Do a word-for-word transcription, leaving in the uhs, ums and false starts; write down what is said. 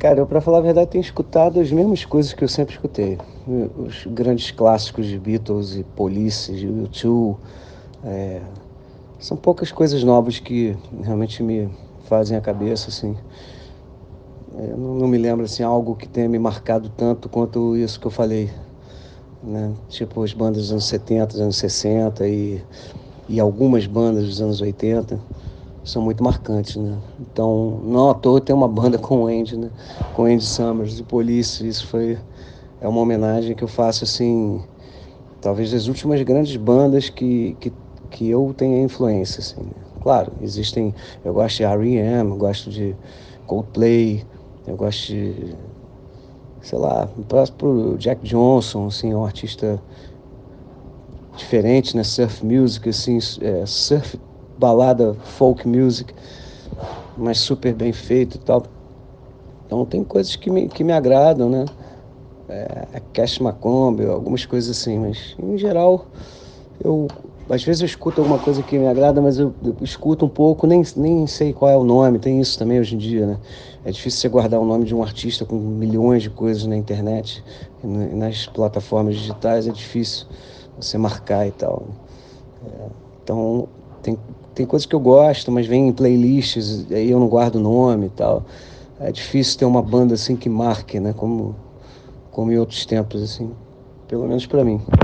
Cara, eu, pra falar a verdade, tenho escutado as mesmas coisas que eu sempre escutei. Os grandes clássicos de Beatles e Police, de U dois. É, são poucas coisas novas que realmente me fazem a cabeça, assim. Eu não, não me lembro, assim, algo que tenha me marcado tanto quanto isso que eu falei, né? Tipo as bandas dos anos setenta, dos anos sessenta e, e algumas bandas dos anos oitenta são muito marcantes, né? Então, não à toa tem uma banda com o Andy, né? Com o Andy Summers, e Police. Isso foi é uma homenagem que eu faço, assim, talvez das últimas grandes bandas que, que, que eu tenha influência, assim, né? Claro, existem, eu gosto de R E M, eu gosto de Coldplay, eu gosto de, sei lá, pro Jack Johnson, assim, é um artista diferente, né? Surf music, assim, é, surf, balada, folk music, mas super bem feito e tal. Então tem coisas que me, que me agradam, né? É, Cash Macomb, algumas coisas assim, mas em geral eu às vezes eu escuto alguma coisa que me agrada, mas eu, eu escuto um pouco, nem, nem sei qual é o nome, tem isso também hoje em dia, né? É difícil você guardar o nome de um artista com milhões de coisas na internet, e nas plataformas digitais é difícil você marcar e tal, né? Então, tem, tem coisas que eu gosto, mas vem em playlists, aí eu não guardo o nome e tal. É difícil ter uma banda assim que marque, né? Como, como em outros tempos, assim. Pelo menos pra mim.